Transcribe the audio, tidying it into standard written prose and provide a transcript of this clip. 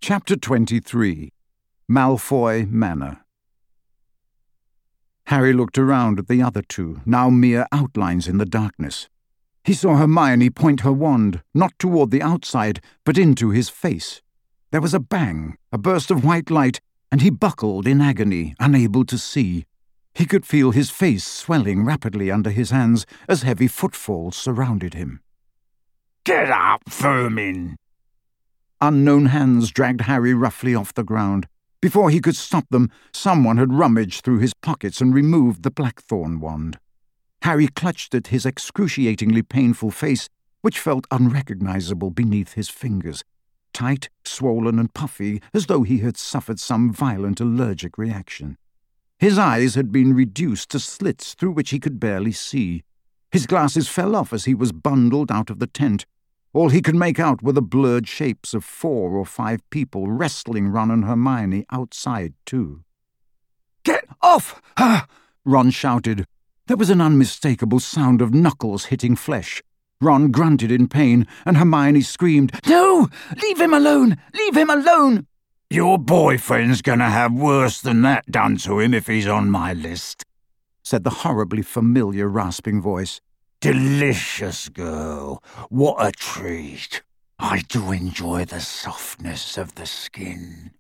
Chapter 23. Malfoy Manor. Harry looked around at the other two, now mere outlines in the darkness. He saw Hermione point her wand, not toward the outside, but into his face. There was a bang, a burst of white light, and he buckled in agony, unable to see. He could feel his face swelling rapidly under his hands as heavy footfalls surrounded him. "Get up, vermin!" Unknown hands dragged Harry roughly off the ground. Before he could stop them, someone had rummaged through his pockets and removed the Blackthorn wand. Harry clutched at his excruciatingly painful face, which felt unrecognizable beneath his fingers, tight, swollen and puffy, as though he had suffered some violent allergic reaction. His eyes had been reduced to slits through which he could barely see. His glasses fell off as he was bundled out of the tent. All he could make out were the blurred shapes of 4 or 5 people wrestling Ron and Hermione outside, too. "Get off her!" Ron shouted. There was an unmistakable sound of knuckles hitting flesh. Ron grunted in pain, and Hermione screamed, "No! Leave him alone! Leave him alone!" "Your boyfriend's gonna have worse than that done to him if he's on my list," said the horribly familiar rasping voice. "Delicious girl, what a treat. I do enjoy the softness of the skin."